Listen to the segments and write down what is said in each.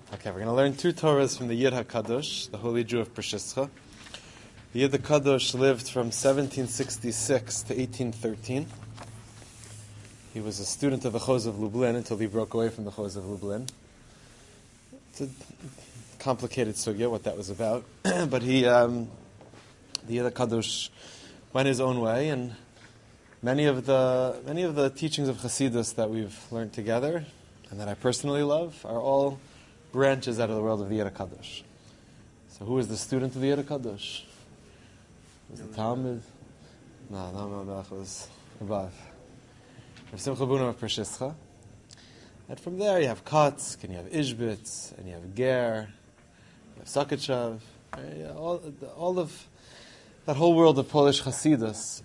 Okay, we're going to learn two Torahs from the Yid HaKadosh, the Holy Jew of Pershischa. The Yid HaKadosh lived from 1766 to 1813. He was a student of the Choz of Lublin until he broke away from the Choz of Lublin. It's a complicated sugya, what that was about. But the Yid HaKadosh went his own way, and many of the teachings of Chassidus that we've learned together, and that I personally love, are all branches out of the world of the Yid HaKadosh. So who was the student of the Yid HaKadosh? Was the Talmud? No, Melech was above. Rav Simcha Bunim of Pershischa. And from there you have Kotsk, and you have Ishbitz, and you have Ger, you have Sakhachev, all of that whole world of Polish Chassidus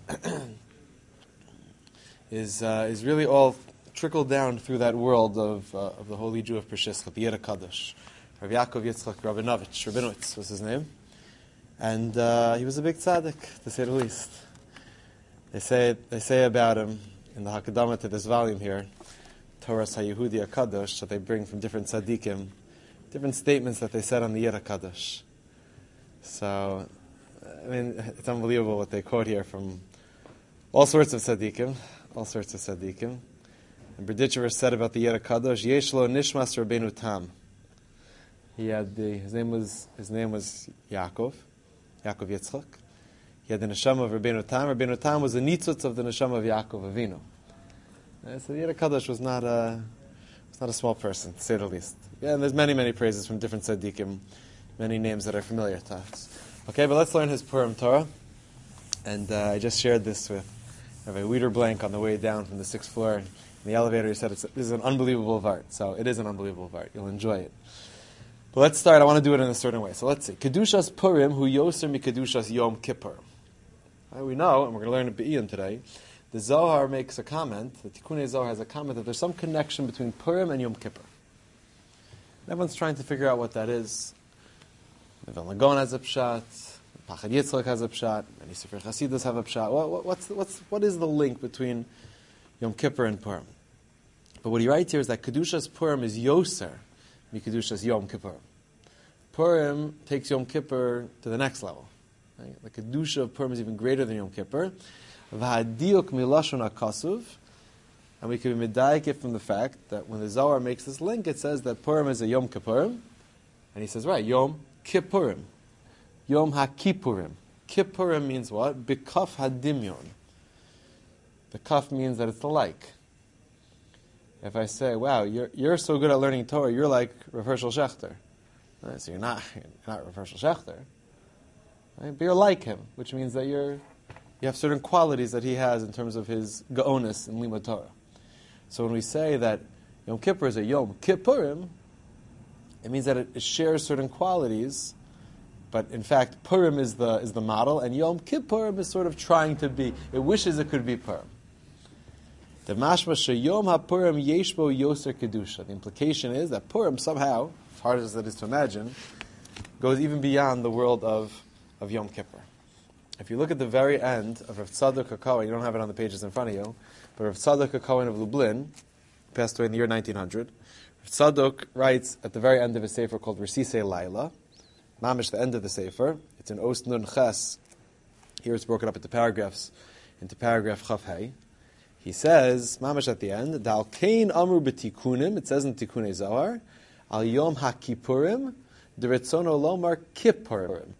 is really all trickled down through that world of the Holy Jew of Pershischa, the Yid HaKadosh. Rav Yaakov Yitzchak Rabinowitz was his name. And he was a big tzaddik, to say the least. They say about him in the Hakadama to this volume here, Toras HaYehudi HaKadosh, that they bring from different tzaddikim, different statements that they said on the Yid HaKadosh. So, I mean, it's unbelievable what they quote here from all sorts of tzaddikim. And Berditchever said about the Yid HaKadosh, Yesh lo nishmas Rabbeinu Tam. His name was Yaakov Yitzchak. He had the neshama of Rabbeinu Tam. Rabbeinu Tam was the nitzutz of the neshama of Yaakov Avinu. So the Yid HaKadosh was not a small person, to say the least. Yeah, and there's many praises from different tzaddikim, many names that are familiar to us. Okay, but let's learn his Purim Torah. And I just shared this with Rabbi Wiederblank on the way down from the 6th floor. In the elevator, he said, this is an unbelievable vart. So it is an unbelievable vart. You'll enjoy it. But let's start. I want to do it in a certain way. So let's see. Kedushas Purim hu yoser mi Kedushas Yom Kippur. We know, and we're going to learn in Be'iyim today, the Zohar makes a comment, the Tikkunei Zohar has a comment that there's some connection between Purim and Yom Kippur. Everyone's trying to figure out what that is. The Vilna Gaon has a pshat, Pachad Yitzchak has a pshat, many Sefer Chasidus have a pshat. What is the link between Yom Kippur and Purim? But what he writes here is that Kedushas Purim is yoser mi Kedushas Yom Kippur. Purim takes Yom Kippur to the next level. Right? The Kedusha of Purim is even greater than Yom Kippur. V'hadiuk milashon hakasuv, and we can be medayik it from the fact that when the Zohar makes this link, it says that Purim is a Yom Kippurim, and he says, right, Yom Kippurim, Yom HaKippurim. Kippurim means what? B'kaf hadimyon. The kaf means that it's the like. If I say, wow, you're so good at learning Torah, you're like Rav Hershel Schachter. Right? So you're not Rav Hershel Schachter. Right? But you're like him, which means that you have certain qualities that he has in terms of his gaonus in Limud Torah. So when we say that Yom Kippur is a Yom Kippurim, it means that it shares certain qualities, but in fact Purim is the model, and Yom Kippurim is sort of trying to be, it wishes it could be Purim. The mashma sheyom haPurim yesh bo yoser kedusha. The implication is that Purim somehow, as hard as it is to imagine, goes even beyond the world of Yom Kippur. If you look at the very end of Rav Tzadok HaKohen, you don't have it on the pages in front of you, but Rav Tzadok HaKohen of Lublin, passed away in the year 1900, Rav Tzadok writes at the very end of his sefer called Resisei Laila, mamish the end of the sefer. It's in Os Nun Ches. Here it's broken up into paragraph Chav Hey. He says, mamash at the end, Dal Kain Amru B'Tikunim, it says in Tikkunei Zohar, Al Yom HaKippurim, D'Ritzono Lomar Kippurim.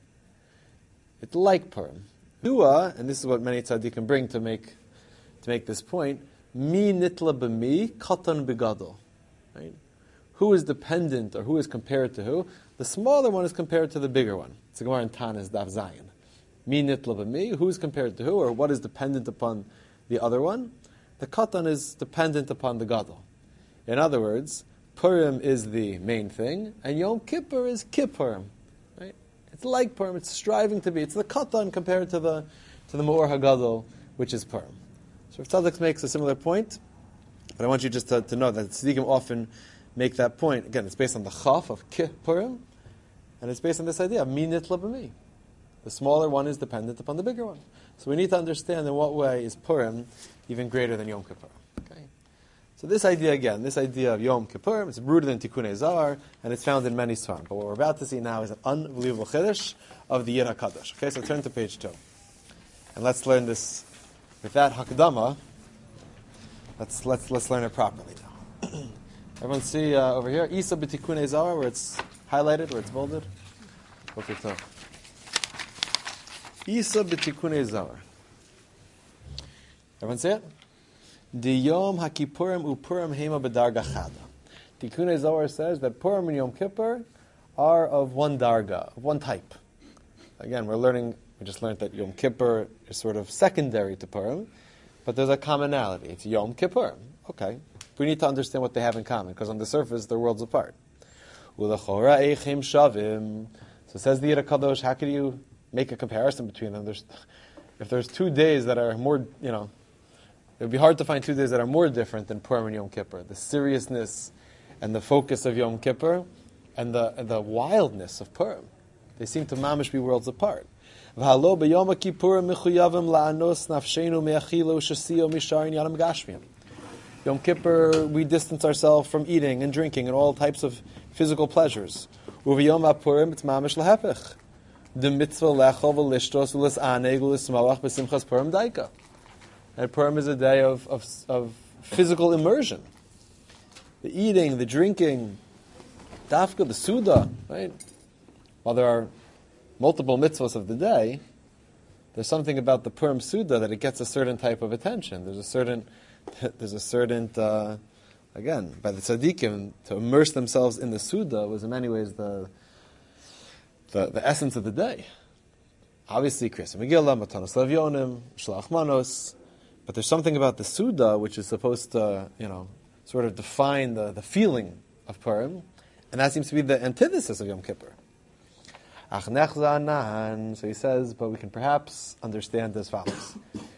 It's like Purim. Dua, and this is what many tzaddikim bring to make this point, Mi nitla b'mi, katan b'gadol. Right? Who is dependent, or who is compared to who? The smaller one is compared to the bigger one. It's the Gemara in Tanis Daf Zayin. Mi nitla b'mi, who is compared to who, or what is dependent upon the other one? The katan is dependent upon the gadol. In other words, Purim is the main thing, and Yom Kippur is Kippurim. Right? It's like Purim. It's striving to be. It's the katan compared to the Me'or HaGadol, which is Purim. So Rav Tzadok makes a similar point, but I want you just to know that tzaddikim often make that point. Again, it's based on the chaf of Kippurim, and it's based on this idea of mi nitla b'mi. The smaller one is dependent upon the bigger one. So we need to understand in what way is Purim even greater than Yom Kippur. Okay? So this idea again, this idea of Yom Kippur, it's rooted in Tikkunei Zohar, and it's found in many Sfarim. But what we're about to see now is an unbelievable chiddush of the Yid HaKadosh. Okay, so turn to page 2. And let's learn this, with that Hakdama, let's learn it properly now. Everyone see over here, Isa b'Tikkunei Zohar, where it's highlighted, where it's bolded? Okay, so. Isa b'Tikkunei Zohar. Everyone see it? Di Yom HaKippurim uPurim hema b'darga chada. Tikkunei Zohar says that Purim and Yom Kippur are of one darga, of one type. Again, we just learned that Yom Kippur is sort of secondary to Purim, but there's a commonality. It's Yom Kippur. Okay. We need to understand what they have in common, because on the surface, they're worlds apart. Ulachora eichem shavim. So says the Yid HaKadosh, how could you make a comparison between them? If there's 2 days that are more, it would be hard to find 2 days that are more different than Purim and Yom Kippur. The seriousness and the focus of Yom Kippur and the wildness of Purim. They seem to mamish be worlds apart. V'halo b'yom HaKippurim mechuyavim la'anos nafshenu me'achilo shasiyo misharin yanam gashmiyam. Yom Kippur, we distance ourselves from eating and drinking and all types of physical pleasures. Uv'yom HaPurim, it's mamish lahepech. The mitzvah lechol v'lishtos v'lis'aneg v'lismawach b'simchas Purim daika. And Purim is a day of physical immersion. The eating, the drinking, dafka, the suda, right? While there are multiple mitzvahs of the day, there's something about the Purim suda that it gets a certain type of attention. There's a certain again, by the tzaddikim, to immerse themselves in the suda was in many ways the essence of the day. Obviously, Kriyas Megillah, Matanos Levyonim, Shlach Manos, but there's something about the suda which is supposed to, sort of define the feeling of Purim, and that seems to be the antithesis of Yom Kippur. So he says, but we can perhaps understand as follows.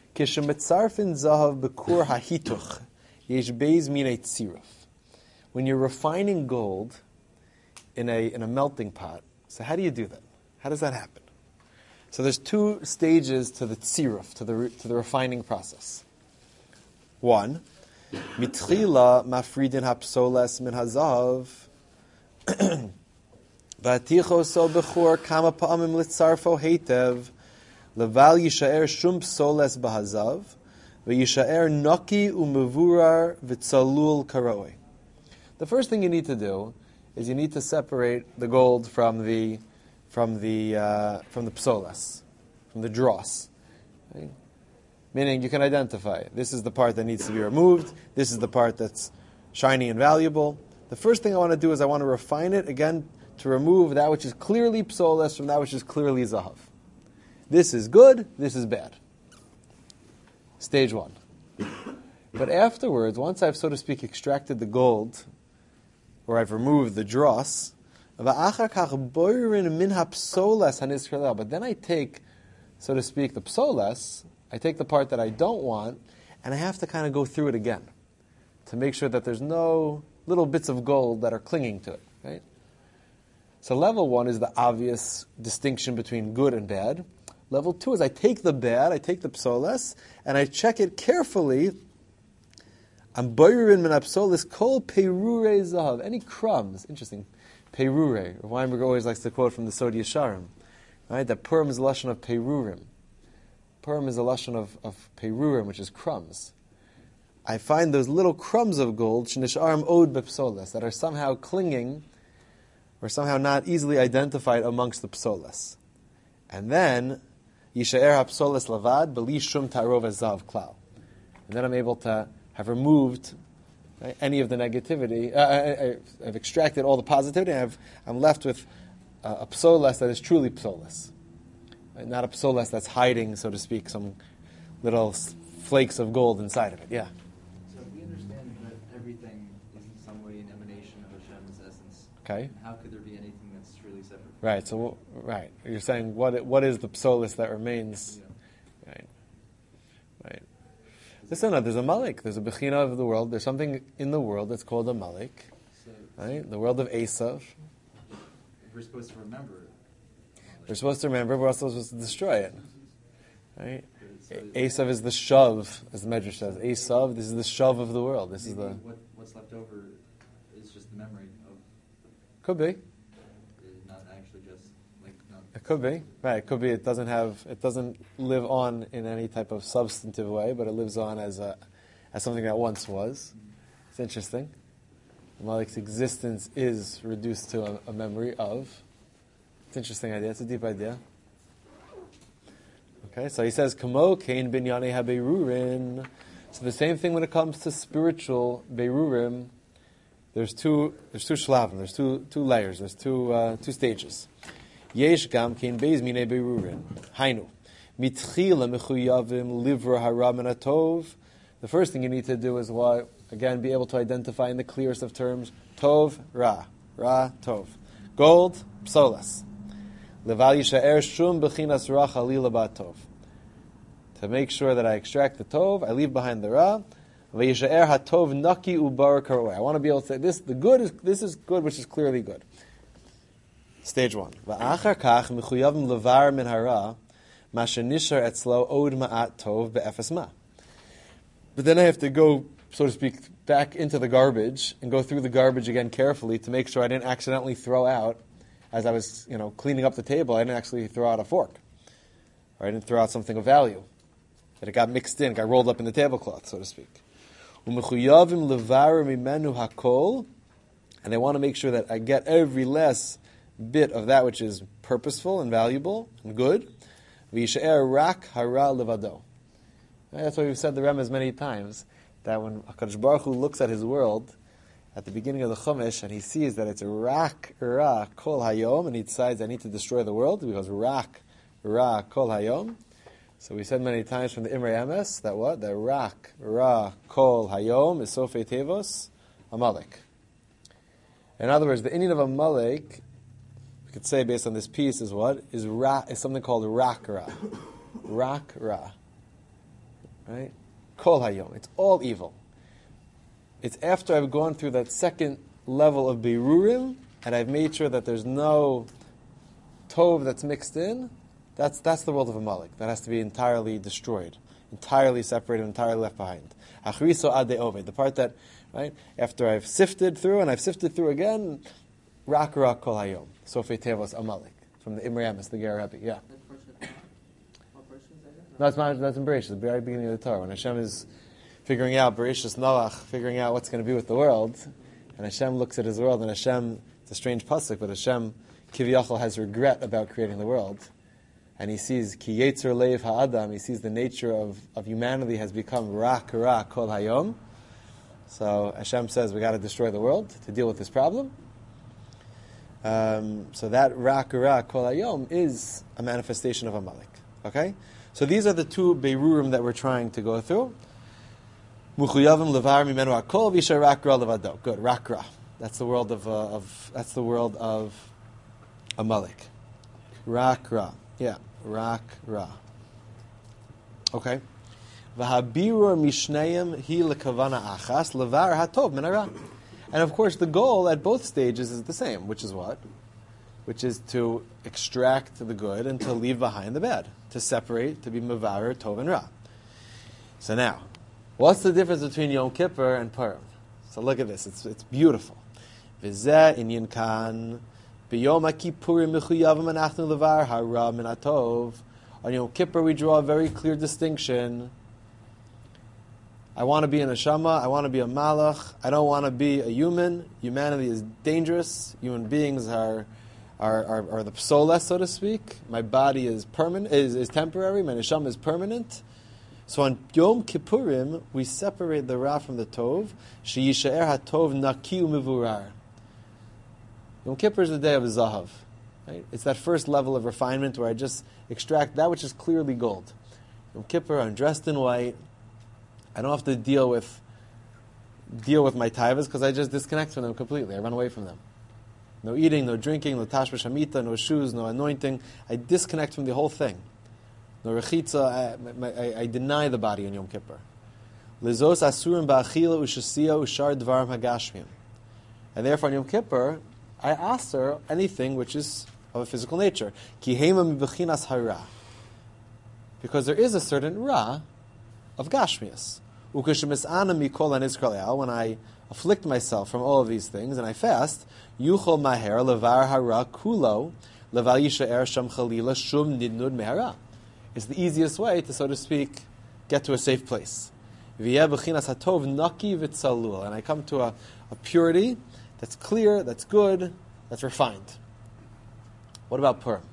When you're refining gold in a melting pot, so how do you do that? How does that happen? So there's 2 stages to the tziruf, to the refining process. 1, mitchila mafridin hapsoles min hazav, v'aticho so bechor kama pa'amim litzarfo heitev, leval yishaer shum psoles bahazav, v'yishaer noki umevurar v'tzalul karoe. The first thing you need to do is you need to separate the gold from the psoles, from the dross. Right? Meaning you can identify, this is the part that needs to be removed, this is the part that's shiny and valuable. The first thing I want to do is I want to refine it, again, to remove that which is clearly psoles from that which is clearly zahav. This is good, this is bad. Stage 1. But afterwards, once I've, so to speak, extracted the gold, or I've removed the dross, but then I take, so to speak, the psoles, I take the part that I don't want, and I have to kind of go through it again to make sure that there's no little bits of gold that are clinging to it, right? So level 1 is the obvious distinction between good and bad. Level 2 is I take the bad, I take the psoles, and I check it carefully. I'm boirin min psoles kol perure zahav. Any crumbs, interesting, perure. Weinberg always likes to quote from the Sodi Yesharim, right? That Purim is a lashon of perurim. Purim is a lashon of perurim, which is crumbs. I find those little crumbs of gold, shenish'arim od bepsoles, that are somehow clinging, or somehow not easily identified amongst the psoles. And then, yishaer hapsoles lavad, beli shum ta'arov zav klal. And then I'm able to have removed any of the negativity. I've extracted all the positivity, and I'm left with a psoles that is truly psoles. Right? Not a psoles that's hiding, so to speak, some little flakes of gold inside of it. Yeah? So if we understand that everything is in some way an emanation of Hashem's essence, okay, how could there be anything that's truly separate? Right, so, right. You're saying, what is the psoles that remains? Yeah. Right. Listen, there's a malik. There's a bechina of the world. There's something in the world that's called a malik. Right? The world of Esav. If we're supposed to remember it. We're supposed to remember, we're also supposed to destroy it. Right? Esav is the shav, as the Medrash says. Esav, this is the shav of the world. This is the... What's left over is just the memory of... Could be. Not actually just... It could be. Right, it could be it doesn't live on in any type of substantive way, but it lives on as something that once was. It's interesting. Malik's existence is reduced to a memory of. It's an interesting idea. It's a deep idea. Okay, so he says, Kamo kain binyane ha-beirurin. So the same thing when it comes to spiritual beirurim. There's two shlavim. There's two layers. There's two stages. Yesh gam kain beis mine beirurin. Hainu mitchila mechuyavim livra hara min hatov. The first thing you need to do is what? Again, be able to identify in the clearest of terms tov, ra, tov. Gold, psolas. Leval yishaer shum bechinas ra chalila batov. To make sure that I extract the tov, I leave behind the ra. Vayishaer hatov naki ubar karoi. I want to be able to say this is good, which is clearly good. Stage one. Va'achar kach mechuyavim levar min hara ma shenishar etzlo od ma'at tov be'efes ma. But then I have to go, so to speak, back into the garbage and go through the garbage again carefully to make sure I didn't accidentally throw out, as I was, cleaning up the table, I didn't actually throw out a fork. Or I didn't throw out something of value. That it got mixed in, got rolled up in the tablecloth, so to speak. Umechuyavim levar mimenu hakol. And I want to make sure that I get every last bit of that which is purposeful and valuable and good. V'yishaer rak hara levado. That's why we've said the Remez many times, that when HaKadosh Baruch Hu looks at his world, at the beginning of the Chumash, and he sees that it's rak, ra, kol hayom, and he decides I need to destroy the world, because rak, ra, kol hayom. So we said many times from the Imrei Emes, that what? The rak, ra, kol hayom is Sofei Tevos, Amalek. In other words, the inyan of Amalek, we could say based on this piece, is what? Is something called rak, ra. Rak, ra. Right? Kol hayom. It's all evil. It's after I've gone through that second level of beirurim, and I've made sure that there's no tov that's mixed in. That's the world of Amalek. That has to be entirely destroyed, entirely separated, entirely left behind. Achriso ade oved. The part that, right, after I've sifted through, and I've sifted through again, rak ra kol hayom. Sofei tevos Amalek. From the Imrei Emes, the Ger Rebbe. Yeah. No, that's in Bereshit, the very beginning of the Torah. When Hashem is figuring out, Bereshit Noach, figuring out what's going to be with the world, and Hashem looks at his world, and Hashem, it's a strange pasuk, but Hashem, Kiviyachal, has regret about creating the world. And he sees, Ki Yetzer Leiv Ha'adam, he sees the nature of humanity has become Rak Ra Kol Hayom. So Hashem says, we got to destroy the world to deal with this problem. So that Rak Ra Kol Hayom is a manifestation of Amalek. Okay? So these are the two beirurim that we're trying to go through. Muchuyavim levar mimenu hakol v'yishaer rak ra levado. Good, rak ra. That's the world of Amalek. Rak ra. Yeah, rak ra. Okay. V'habirur mishneim hi lekavana achas levar hatov min hara. And of course, the goal at both stages is the same, which is what? Which is to extract the good and to leave behind the bad, to separate, to be mevarer, tov and ra. So now, what's the difference between Yom Kippur and Purim? So look at this; it's beautiful. V'zeh inyan kan b'yom HaKippurim mechuyavim anachnu levar hara min hatov. On Yom Kippur, we draw a very clear distinction. I want to be an neshama. I want to be a malach. I don't want to be a human. Humanity is dangerous. Human beings are the psoles, so to speak. My body is permanent, is temporary. My neshama is permanent. So on Yom Kippurim, we separate the ra from the tov. Sheyishaer hatov naki u'mevurar. Yom Kippur is the day of zahav. Right? It's that first level of refinement where I just extract that which is clearly gold. Yom Kippur, I'm dressed in white. I don't have to deal with my taivas because I just disconnect from them completely. I run away from them. No eating, no drinking, no tashmish hamita, no shoes, no anointing. I disconnect from the whole thing. No rechitza. I deny the body on Yom Kippur. Lizos asurim ba'achila u'shasiya u'shar dvarim hagashmim. And therefore on Yom Kippur, I aser anything which is of a physical nature. Ki hema mibechinas hara. because there is a certain ra of Gashmias. When I afflict myself from all of these things and I fast, yuchol maher levar hara kulo leval yishaer sham chalila shum nidnud mehara. It's the easiest way to, so to speak, get to a safe place. V'yeh b'chinas hatov naki v'tzalul, and I come to a purity that's clear, that's good, that's refined. What about Purim?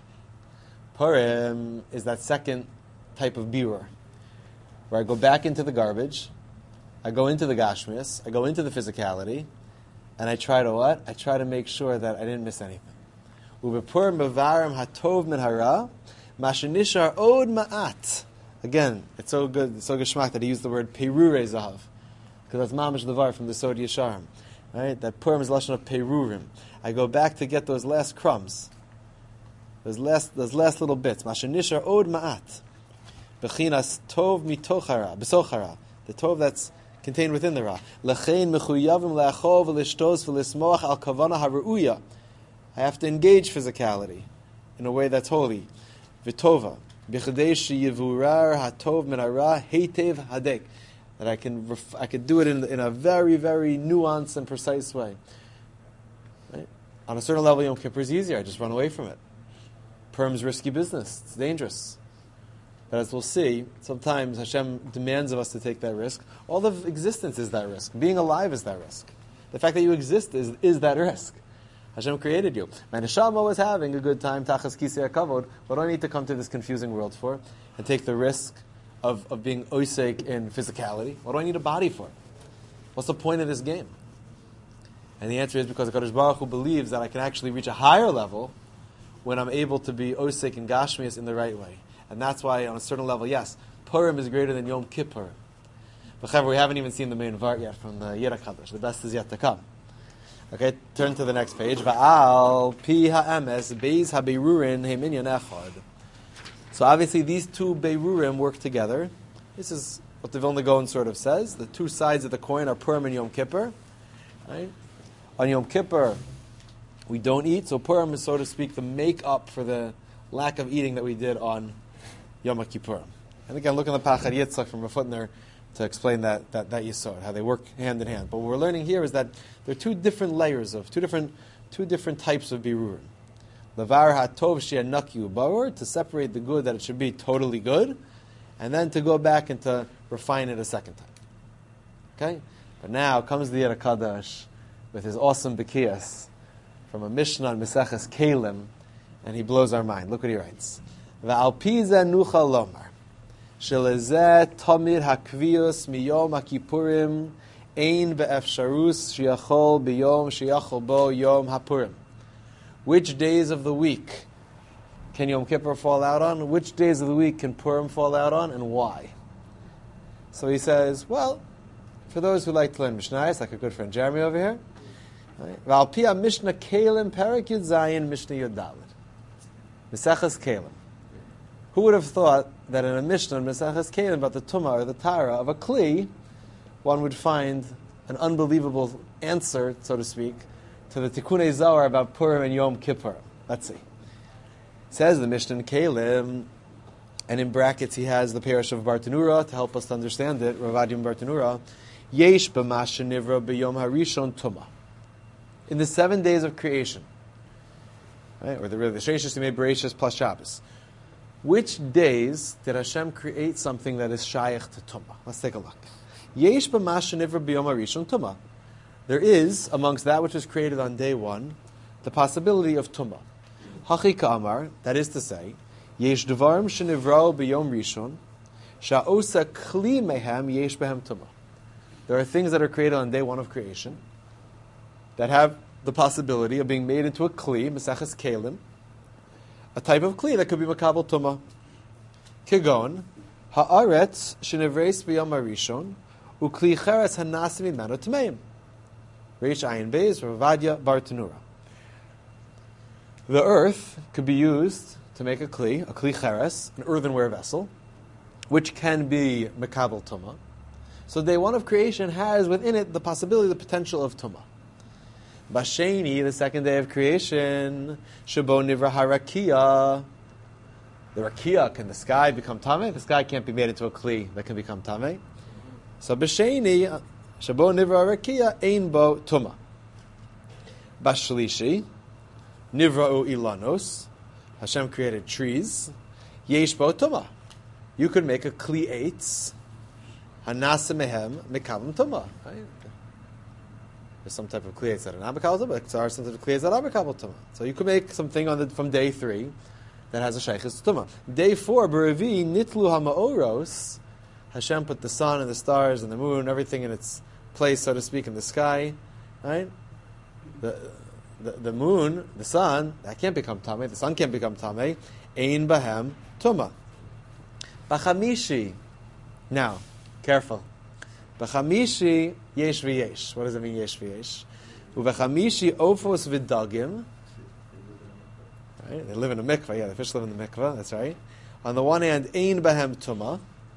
Purim is that second type of birur, where I go back into the garbage, I go into the gashmias, I go into the physicality, and I try to what? I try to make sure that I didn't miss anything. U'bepurim bevarim hatov min hara, mashenishar od ma'at. Again, it's so good, it's so geshmak that he used the word perure zahav, because that's mamash levar from the Sod Yesharim. Right? That Purim is lashon of perurim. I go back to get those last crumbs, those last little bits. Mashenishar od ma'at. Bechinas tov mitochara, besochara, the tov that's contained within the ra. Lechein mechuyavim leachov v'lishtos v'lismoach al kavana haruya. I have to engage physicality in a way that's holy. V'tova b'chadei sheyivurar hatov min hara heitev hadek. That I can do it in a very, very nuanced and precise way. Right? On a certain level, Yom Kippur is easier. I just run away from it. Purim's risky business. It's dangerous. But as we'll see, sometimes Hashem demands of us to take that risk. All of existence is that risk. Being alive is that risk. The fact that you exist is that risk. Hashem created you. My neshama was having a good time, tachas kisei hakavod. What do I need to come to this confusing world for? And take the risk of being oisek in physicality? What do I need a body for? What's the point of this game? And the answer is because HaKadosh Baruch Hu believes that I can actually reach a higher level when I'm able to be oisek in Gashmias in the right way. And that's why, on a certain level, yes, Purim is greater than Yom Kippur. But we haven't even seen the main vart yet from the Yera Kadosh. The best is yet to come. Okay, turn to the next page. Va'al pi ha'emes beis ha'beirurin heminyan echad. So obviously these two beirurim work together. This is what the Vilna Gaon sort of says. The two sides of the coin are Purim and Yom Kippur. Right? On Yom Kippur, we don't eat, so Purim is, so to speak, the make-up for the lack of eating that we did on Yom Kippur. And again, look in the Pachad Yitzchak from Rafutner to explain that Yisod, how they work hand in hand. But what we're learning here is that there are two different layers of, two different types of birurim. Lavar hatov she'anakiu barur, to separate the good that it should be totally good, and then to go back and to refine it a second time. Okay? But now comes the Yera Kadosh with his awesome Bekiyas from a Mishnah on Meseches Kelim, and he blows our mind. Look what he writes. Va'al pi zeh nuchal lomar, shelezeh tamid hakvius miyom haKippurim ein be'efsharus shiachol biyom shiachol bo yom haPurim. Which days of the week can Yom Kippur fall out on? Which days of the week can Purim fall out on, and why? So he says, well, for those who like to learn Mishnayos, like a good friend Jeremy over here, V'al pi Mishnah Kelim Perek Yud Zayin Mishnah Yud Dalet. Meseches Kelim. Who would have thought that in a Mishnah in Meseches Kelim about the Tumah or the Tara of a Kli, one would find an unbelievable answer, so to speak, to the Tikkunei Zohar about Purim and Yom Kippur. Let's see. Says the Mishnah in Kelim, and in brackets he has the parish of Bartanura to help us to understand it, Rav Adim Bartanura, Yesh b'masha nivra b'yom harishon tumah. In the 7 days of creation, right, or the Shreishis Yimei Bereishis plus Shabbos, which days did Hashem create something that is shayach to tumah? Let's take a look. Yesh b'masha nivra b'yom harishon tumah. There is, amongst that which was created on day one, the possibility of tumah. Hachi ka'amar, that is to say, yesh devarim shenivrao b'yom rishon, sha'osa kli mehem yesh behem tumah. There are things that are created on day one of creation that have the possibility of being made into a kli, meseches kelim, a type of kli that could be makabel tumah. Kigon, ha'aretz shenivreis b'yom harishon, u'kli cheres hanasim imenu tmeim. Reish Ayin Beis, Rav Ovadia Bartanura. The earth could be used to make a kli cheres, an earthenware vessel, which can be mekabel tumah. So day one of creation has within it the possibility, the potential of tumah. Basheni, the second day of creation, Shabo Nivra Harakia, The rakia, can the sky become tamei? The sky can't be made into a kli that can become tamei. So b'sheni shabo nivra rakia ein bo tuma. Bashlishi nivra'u ilanos. Hashem created trees. Yesh bo tuma. You could make a kli eitz. Hanasa mehem mekavim tuma. There's some type of kli eitz that are not mekavim tuma. There are some type of kli eitz that are mekavim tuma. So you could make something from day 3 that has a shaykhis tuma. Day 4, b'revi nitlu ha'ma'oros. Hashem put the sun and the stars and the moon, everything in its place, so to speak, in the sky. Right? The moon, the sun, that can't become tamei. The sun can't become tamei. Ein bahem tuma. B'chamishi. Now, careful. B'chamishi yesh v'yesh. What does it mean, yesh v'yesh? U'b'chamishi ofos v'dagim. Right? They live in a mikvah. Yeah, the fish live in the mikvah. That's right. On the one hand, ein bahem tuma.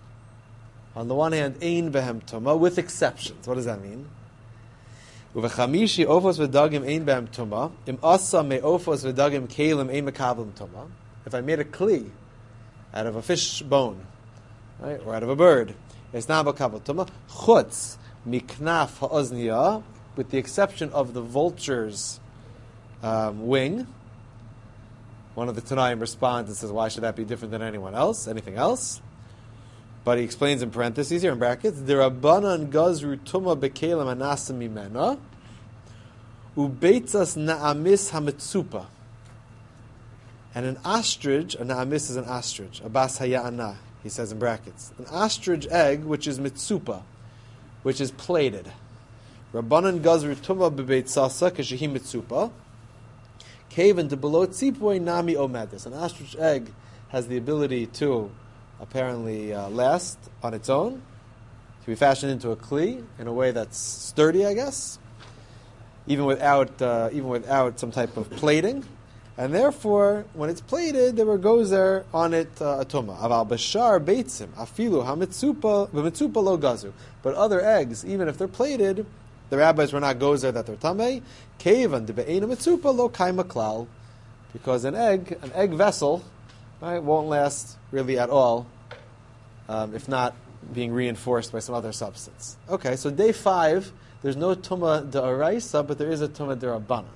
On the one hand, ein bahem tuma, with exceptions. What does that mean? Uvechamishi ofos v'dagim ein bahem tuma. Im asa me ofos v'dagim kelim ein mekablim tuma. If I made a kli out of a fish bone, right, or out of a bird, it's not mekabel tuma. Chutz miknaf ha'ozniya, with the exception of the vulture's wing. One of the Tanaim responds and says, why should that be different than anyone else? Anything else? But he explains in parentheses here, in brackets, the Rabbanan gazru tuma bekelim anasim mimena, ubeitzas na'amis hametzupa. And an ostrich, a na'amis is an ostrich, a bas haya'ana, he says in brackets. An ostrich egg, which is mitzupa, which is plated. Rabbanan gazru tuma bebeitzasa kashehi mitzupa. Kaven to below tzipoi nami omedis. An ostrich egg has the ability to apparently last on its own, to be fashioned into a kli in a way that's sturdy, I guess, even without some type of plating. And therefore, when it's plated, there goes there on it a tuma. Aval bashar beitzim afilu hamitzupa v'mitzupa lo gazu. But other eggs, even if they're plated, the rabbis were not gozer that they're tamei. Kevan de be'ena mitzupa lo kaima klal, because an egg vessel, right, won't last really at all, if not being reinforced by some other substance. Okay, so day 5, there's no tuma d'oraisa, but there is a tuma d'rabbanan.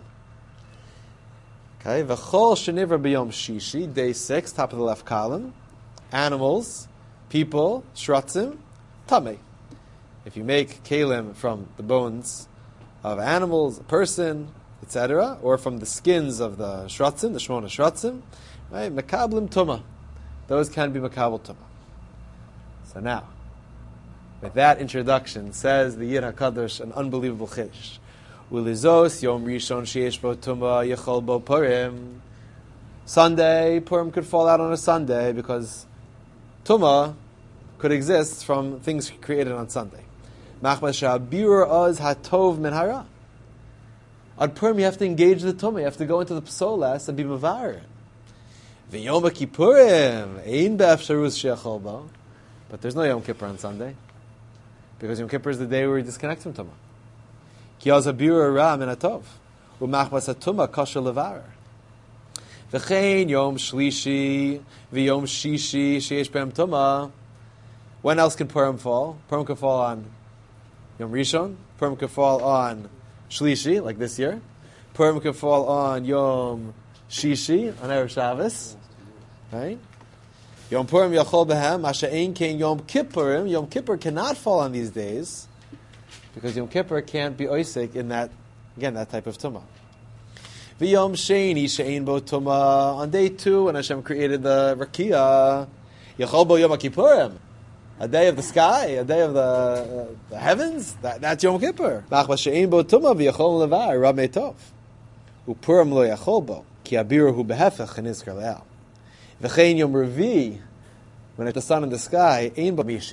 Okay, v'chol shenivra b'yom shishi, day 6, top of the left column, animals, people, shratzim, tamei. If you make kalim from the bones of animals, a person, etc., or from the skins of the shratzim, the shmona shratzim, right, mekablim tuma, those can be mekabel tuma. So now, with that introduction, says the Yid HaKadosh, an unbelievable chiddush. Ulizos yom rishon sheyesh bo tuma yechol bo purim. Sunday, Purim could fall out on a Sunday because tuma could exist from things created on Sunday. Machmas sha'abirur oz hatov min hara. On Purim, you have to engage the tuma. You have to go into the psolas and be mavar. V'yom kippurim ein be'efsharus she'echol bo. But there's no Yom Kippur on Sunday, because Yom Kippur is the day where you disconnect from tuma. Ki az habirur ra min hatov u'machmas hatuma kosher levar. V'chein yom shlishi v'yom shishi sheyesh be'em tuma. When else can Purim fall? Purim can fall on Yom Rishon. Purim can fall on Shlishi, like this year. Purim can fall on Yom Shishi, on Erev Shabbos. Right? Yom Purim Yachol Behem, Asha Ein Kein Yom Kippurim. Yom Kippur cannot fall on these days, because Yom Kippur can't be oisek in that, again, that type of tumah. V'yom Sheini She'ein Bo Tumah. On day 2, when Hashem created the Rakia, Yachol Bo Yom Kippurim. A day of the sky, a day of the heavens, that's Yom Kippur. Machmas she'ein bo tumah v'yachol levar ramei tov. U'purim lo yachol bo, ki abiru hu behefech v'nizkar le'al. V'chein Yom Revi, when it's the sun in the sky, ein bo mishi.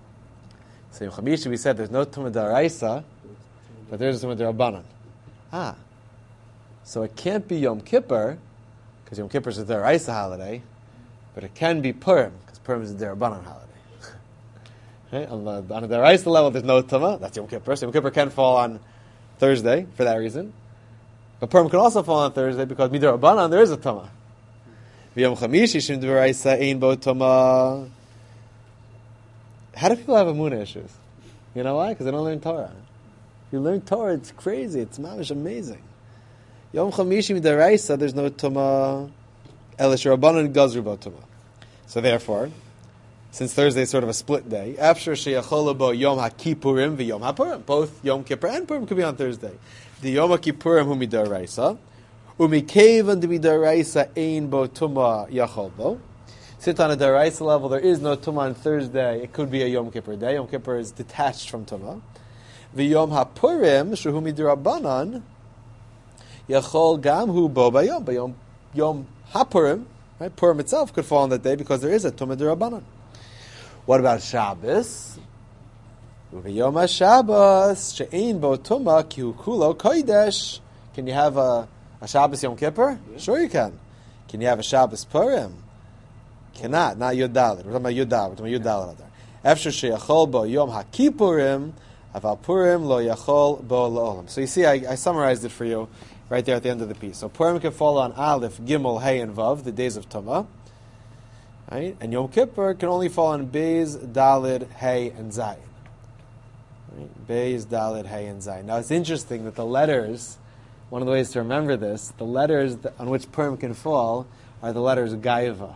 So Yom Chamishi, we said there's no tumah d'oraisa, but there's a tumah d'rabbanan. So it can't be Yom Kippur, because Yom Kippur is a d'oraisa holiday, but it can be Purim, because Purim is a d'rabbanan holiday. Okay? On the d'oraisa level, there's no tumah. That's Yom Kippur. So Yom Kippur can fall on Thursday for that reason. But Purim can also fall on Thursday because mid'rabbanan there is a tumah. V'yom chamishi shim d'oraisa ein bo tuma. How do people have emunah issues? You know why? Because they don't learn Torah. You learn Torah, it's crazy. It's mamish amazing. Yom chamishi d'oraisa, there's no tuma. Elish rabbanon gazru bo tuma. So therefore, since Thursday is sort of a split day, after sheyachol bo Yom HaKippurim v'Yom HaPurim, both Yom Kippur and Purim could be on Thursday. The Yom HaKippurim hu midaraisa, umikevan de midaraisa ein bo tuma yachol bo. Since on a daraisa level there is no tuma on Thursday, it could be a Yom Kippur day. Yom Kippur is detached from tuma. V'Yom HaPurim shehu midarabanan yachol gam hu bo bayom. Yom HaPurim, right? Purim itself could fall on that day because there is a Tumah D'Rabbanan. What about Shabbos? Yom HaShabbos she'ein bo Tumah ki hu kulo kodesh. Can you have a Shabbos Yom Kippur? Yeah. Sure you can. Can you have a Shabbos Purim? Cannot. Not Yud Daled. We're talking about Yud Daled. We're talking about Yud Daled. After she'yachol bo Yom HaKippurim, aval Purim lo yachol bo la'olam. So you see, I summarized it for you right there at the end of the piece. So Purim can fall on Aleph, Gimel, Hey, and Vav, the days of Tumah. Right? And Yom Kippur can only fall on Beis, Dalid, Hey, and Zayin. Right? Beis, Dalid, Hey, and Zayin. Now it's interesting that the letters, one of the ways to remember this, the letters on which Purim can fall are the letters Gaiva.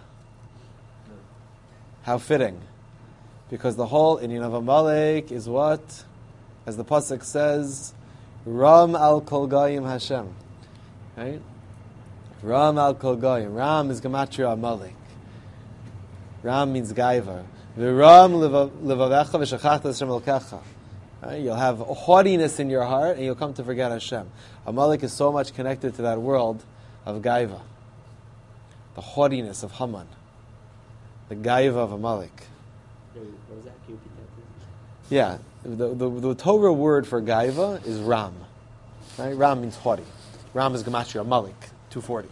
How fitting. Because the whole Inyan of Amalek is what? As the Pasuk says, Ram al Kol Goyim Hashem. Right? Ram al Kol Goyim. Ram is Gematria Amalek. Ram means Gaiva. V'Ram levavecha v'shachachta Hashem elkecha. You'll have haughtiness in your heart and you'll come to forget Hashem. Amalek is so much connected to that world of Gaiva. The haughtiness of Haman. The Gaiva of Amalek. What was that? Can you repeat that, please? Yeah. The Torah word for Gaiva is Ram. Right? Ram means haughty. Ram is Gematria Amalek, 240.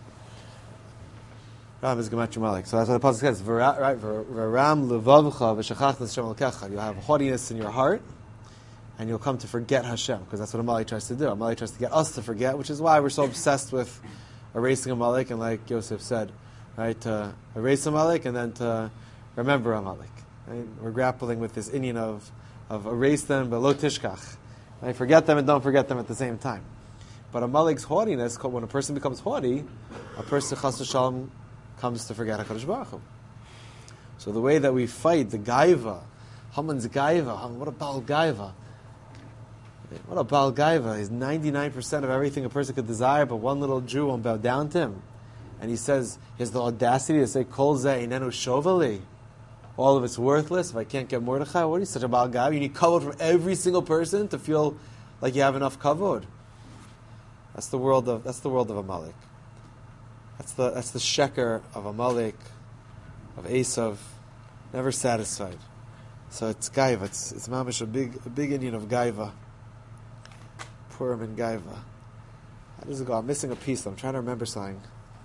Ram is Gematria Amalek. So that's what the Pasuk says. Right? Ram levavcha v'shachachta Hashem elkecha. You'll have haughtiness in your heart, and you'll come to forget Hashem, because that's what Amalek tries to do. Amalek tries to get us to forget, which is why we're so obsessed with erasing Amalek, and like Yosef said, right, to erase Amalek and then to remember Amalek. Right? We're grappling with this inyan of erase them, but lo tishkach. Right? Forget them and don't forget them at the same time. But Amalek's haughtiness, when a person becomes haughty, a person chas v'shalom comes to forget HaKadosh Baruch Hu. So the way that we fight the Gaiva, Haman's Gaiva, what a Baal Gaiva. What a Baal Gaiva. He's 99% of everything a person could desire, but one little Jew won't bow down to him. And he says, he has the audacity to say, Kol zeh einenu shovali. All of it's worthless if I can't get Mordechai. What are you, such a Baal Gaiva? You need kavod from every single person to feel like you have enough kavod. That's the world of Amalek. That's the sheker of Amalek, of Esav, never satisfied. So it's Gaiva. It's mamish a big Indian of Gaiva. Purim and Gaiva. How does it go? I'm missing a piece. I'm trying to remember something.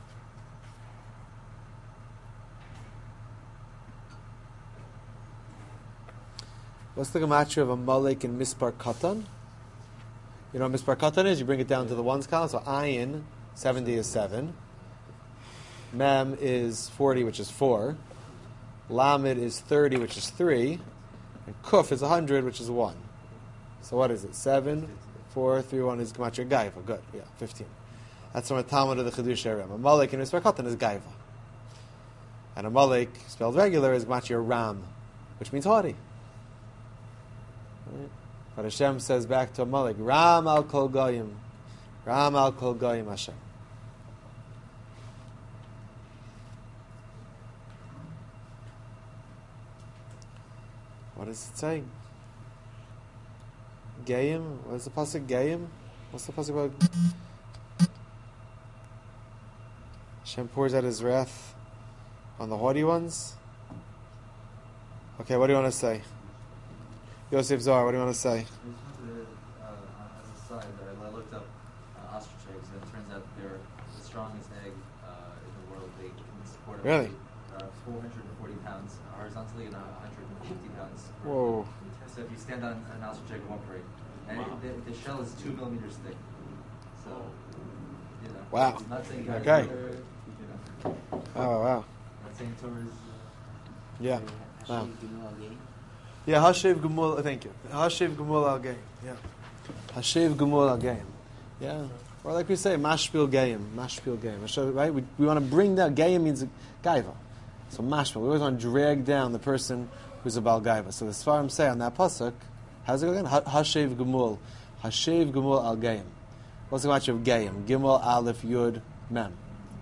What's the gematria of Amalek in Mispar Katan? You know what Mispar Katan is? You bring it down to the ones column. So Ayin, 70 is 7. Mem is 40, which is 4. Lamed is 30, which is 3. And Kuf is 100, which is 1. So what is it? 7, 4, 3, 1 is gematria Gaiva. Good, yeah, 15. That's from a Talmud of the Chidush Erem. Amalek in Mispar Katan is Gaiva. And Amalek, spelled regular, is gematria Ram, which means haughty. Right? But Hashem says back to Amalek, Ram al Kol Goyim. Ram al Kol Goyim Hashem. What is it saying? Gayim? What is the pasuk? Gayim? What's the pasuk about? Hashem pours out His wrath on the haughty ones. Okay, what do you want to say? Yosef Zohar, what do you want to say? As a side, I looked up ostrich eggs, and it turns out they're the strongest egg in the world. They can support Really? 440 pounds horizontally and 150 pounds. Whoa. So if you stand on an ostrich egg, it won't break. And the shell is 2 millimeters thick. So, you know. Wow. Not saying you gotta Okay. you know. Oh, wow. That same Torah is. Yeah. Wow. Hashiv Gimel Game. Yeah, Hashiv Gumul, thank you. Hashiv Gumul al Gayim. Yeah. Hashiv Gumul al Gayim. Yeah. Or like we say, Mashpil Gayim. Mashpil Gayim. Right? We want to bring down, Gayim means Gaiva. So Mashpil, we always want to drag down the person who's a Baal Gaiva. So the Sfarim say on that pasuk, how's it go again? Hashiv Gumul. Hashiv Gumul al Gayim. What's the match of Gayim? Gimel, Aleph, Yud, Mem.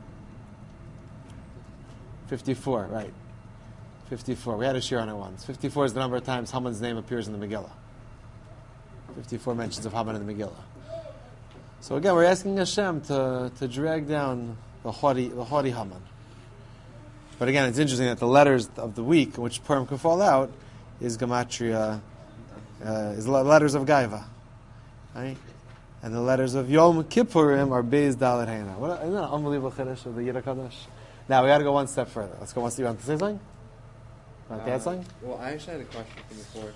54, right. 54. We had a shir on it once. 54 is the number of times Haman's name appears in the Megillah. 54 mentions of Haman in the Megillah. So again, we're asking Hashem to drag down the haughty Haman. But again, it's interesting that the letters of the week in which Purim can fall out is Gematria, is letters of Gaiva. Right? And the letters of Yom Kippurim are Beis Dalet Heina. Isn't that an unbelievable chiddush of the Yira Kadosh? Now we got to go one step further. Let's go one step. You want to say something? Want to add something? Well, I actually had a question from before.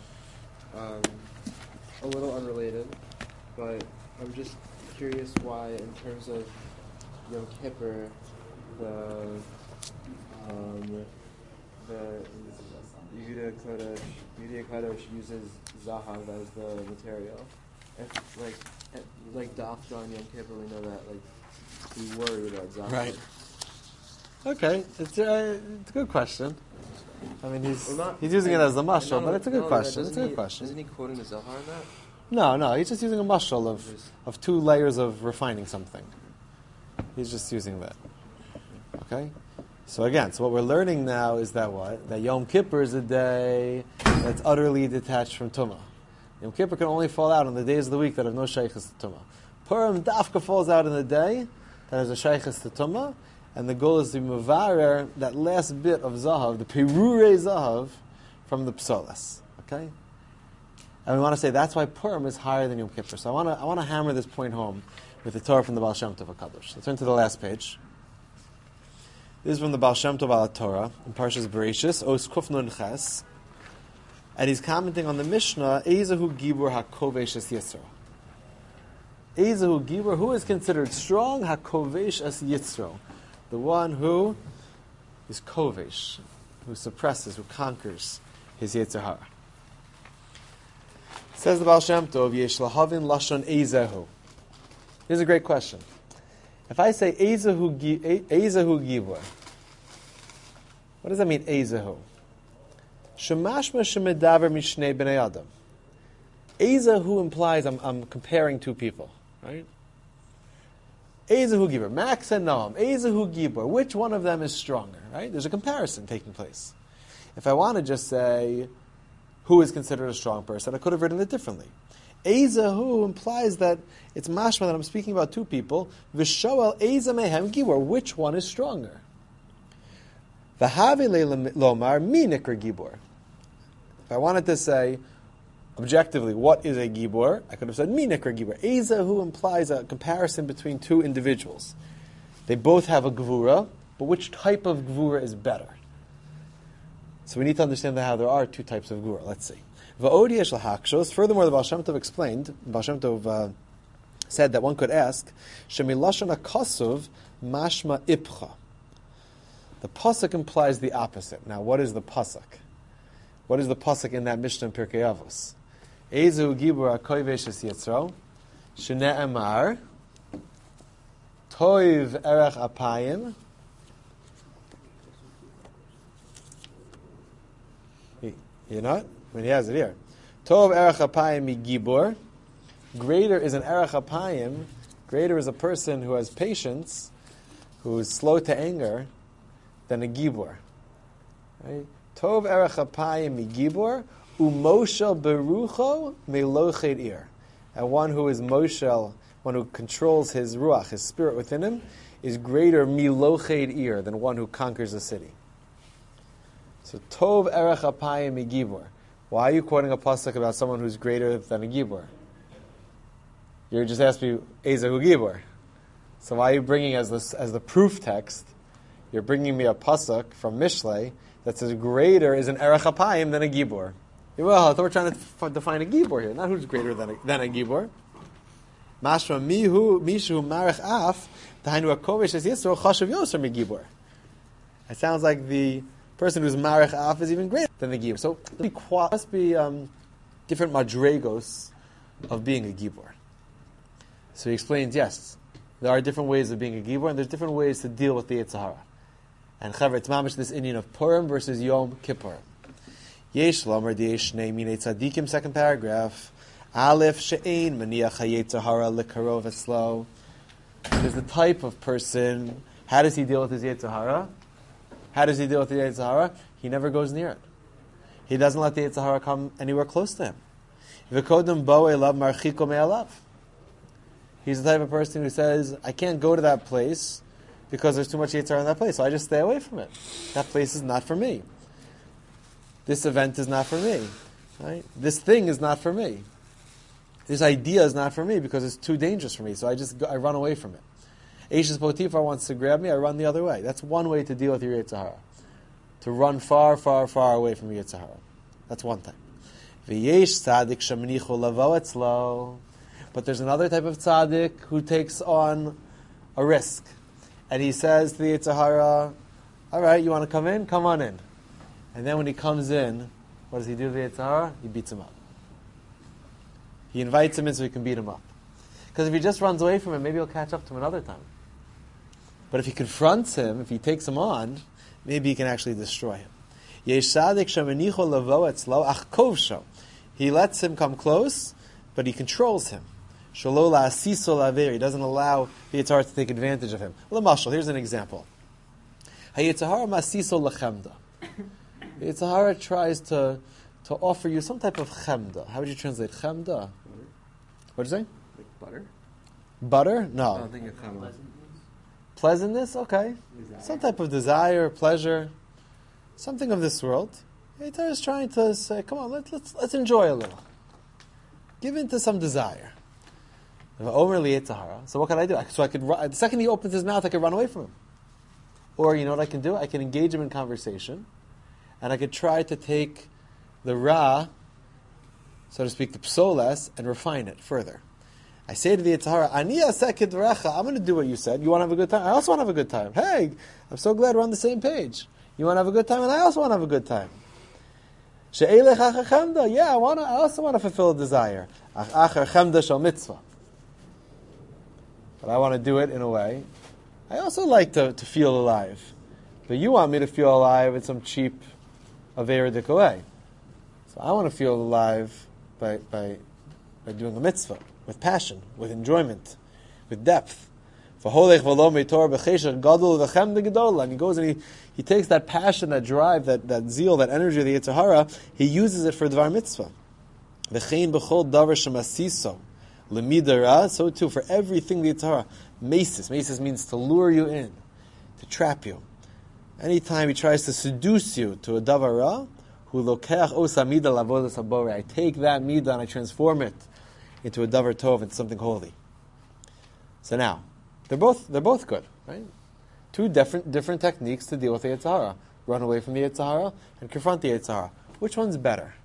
A little unrelated, but I'm just curious why, in terms of Yom Kippur, the Yehuda Kadosh uses Zahav as the material. If, like Dafka on Yom Kippur, we know that we worry about Zahav. Right. Okay, it's a good question. I mean, he's using it as a mashal, but it's a good question. It's a good question. Isn't he quoting the Zohar in that? No, he's just using a mashal of two layers of refining something. He's just using that. Okay? So what we're learning now is that what? That Yom Kippur is a day that's utterly detached from Tumah. Yom Kippur can only fall out on the days of the week that have no shaykhs to Tumah. Purim Dafka falls out in the day that has a shaykhs to Tumah, and the goal is to mevarer that last bit of zahav, the perurei zahav, from the psolas. Okay? And we want to say that's why Purim is higher than Yom Kippur. So I want to hammer this point home with the Torah from the Baal Shem Tov HaKadosh. Let's turn to the last page. This is from the Baal Shem Tov al Torah in Parshas Bereshis, Os Kuf Nun Ches, and he's commenting on the Mishnah, Eizahu Gibur HaKovesh Es Yitzro. Eizahu Gibur, who is considered strong, HaKovesh Es Yitzro, the one who is Kovesh, who suppresses, who conquers his Yetzer Hara. Says the Baal Shem Tov, Yesh Lahavin Lashon Eizahu. Here's a great question. If I say Eizahu Gibur, what does that mean, Eizahu? Shemashma Shemedaver Mishnei Bnei Adam. Eizahu implies I'm comparing two people, right? Eizahu Gibur, Max and Noam. Eizahu Gibur, which one of them is stronger, right? There's a comparison taking place. If I want to just say who is considered a strong person, I could have written it differently. Eizahu implies that it's mashma that I'm speaking about two people. V'shoel Eiza Mehem Gibur, which one is stronger? V'havi lomar mi nikra Gibur. If I wanted to say objectively what is a Gibur, I could have said mi nikra Gibur. Eizahu implies a comparison between two individuals. They both have a gvura, but which type of gvura is better? So we need to understand how there are two types of gvura. Let's see. Furthermore, the Baal Shem Tov explained, Baal Shem Tov said that one could ask, Shemilashon HaKasuv mashma ipcha. The pasuk implies the opposite. Now, what is the pasuk? What is the pasuk in that Mishnah in Pirkei Avos? Eizu Gibur HaKovesh Es Yitzro, Shne'emar, Toiv Erech Apayim, you know it? I mean, he has it here. Tov erech apayim mi gibor. Greater is an erech apayim. Greater is a person who has patience, who is slow to anger, than a gibor. Right? Tov erech apayim mi gibor umoshel berucho meloched ir. And one who is moshel, one who controls his ruach, his spirit within him, is greater miloched ir than one who conquers a city. So Tov Erech Apayim Mi Gibor. Why are you quoting a pasuk about someone who's greater than a Gibor? You're just asking me Eizahu Gibor. So why are you bringing as the proof text? You're bringing me a pasuk from Mishlei that says greater is an Erech Apayim than a Gibor. Well, I thought we're trying to define a Gibor here, not who's greater than a Gibor. Mashma Mishu Marech Af Tahainu HaKovesh Es Yitzro Chashav Yoser Mi Gibor. It sounds like the person who's marich af is even greater than the gibor. So there must be different madregos of being a gibor. So he explains, yes, there are different ways of being a gibor, and there's different ways to deal with the Yetzer Hara. And chaver, it's mamish this Indian of Purim versus Yom Kippur. Yesh lamer yesh shnei minei tzadikim. Second paragraph. Aleph she'ein maniach hayetzer hara lekarov etzlo. There's the type of person. How does he deal with his Yetzer Hara? How does he deal with the Yetzer Hara? He never goes near it. He doesn't let the Yetzer Hara come anywhere close to him. V'kodem bo elav marchiko me'alav. He's the type of person who says, I can't go to that place because there's too much Yetzer Hara in that place, so I just stay away from it. That place is not for me. This event is not for me. Right? This thing is not for me. This idea is not for me because it's too dangerous for me, so I run away from it. Eishes Potiphar wants to grab me, I run the other way. That's one way to deal with your Yetzer Hara. To run far, far, far away from your Yetzer Hara. That's one type. V'yesh tzaddik shemnichu lavo etzlo. But there's another type of tzaddik who takes on a risk. And he says to the Yetzer Hara, all right, you want to come in? Come on in. And then when he comes in, what does he do to the Yetzer Hara? He beats him up. He invites him in so he can beat him up. Because if he just runs away from him, maybe he'll catch up to him another time. But if he confronts him, if he takes him on, maybe he can actually destroy him. He lets him come close, but he controls him. He doesn't allow the Yetzer Hara to take advantage of him. Here's an example. The Yetzer Hara tries to offer you some type of chemda. How would you translate chemda? What did you say? Like butter? Butter? No. I don't think it's chemda. Pleasantness? Okay. Desire. Some type of desire, pleasure, something of this world. Yetzer Hara is trying to say, come on, let's enjoy a little. Give in to some desire. Overly Yetzer Hara. So what can I do? So I could run, the second he opens his mouth, I could run away from him. Or you know what I can do? I can engage him in conversation, and I could try to take the ra, so to speak, the psoles, and refine it further. I say to the Yetzer Hara, Ani aseh kedvarecha, I'm going to do what you said. You want to have a good time? I also want to have a good time. Hey, I'm so glad we're on the same page. You want to have a good time, and I also want to have a good time. She'elech acher chemda, yeah, I also want to fulfill a desire. Acher chemda shel mitzvah. But I want to do it in a way. I also like to feel alive. But you want me to feel alive in some cheap, averidic way. So I want to feel alive by doing a mitzvah, with passion, with enjoyment, with depth. And he goes and he takes that passion, that drive, that zeal, that energy of the Yetzer Hara, he uses it for dvar mitzvah. So too, for everything the Yetzer Hara, mesis means to lure you in, to trap you. Anytime he tries to seduce you to a davar ra, I take that midah and I transform it into a davar tov, into something holy. So now, they're both good, right? Two different techniques to deal with the Yetzer Hara. Run away from the Yetzer Hara and confront the Yetzer Hara. Which one's better?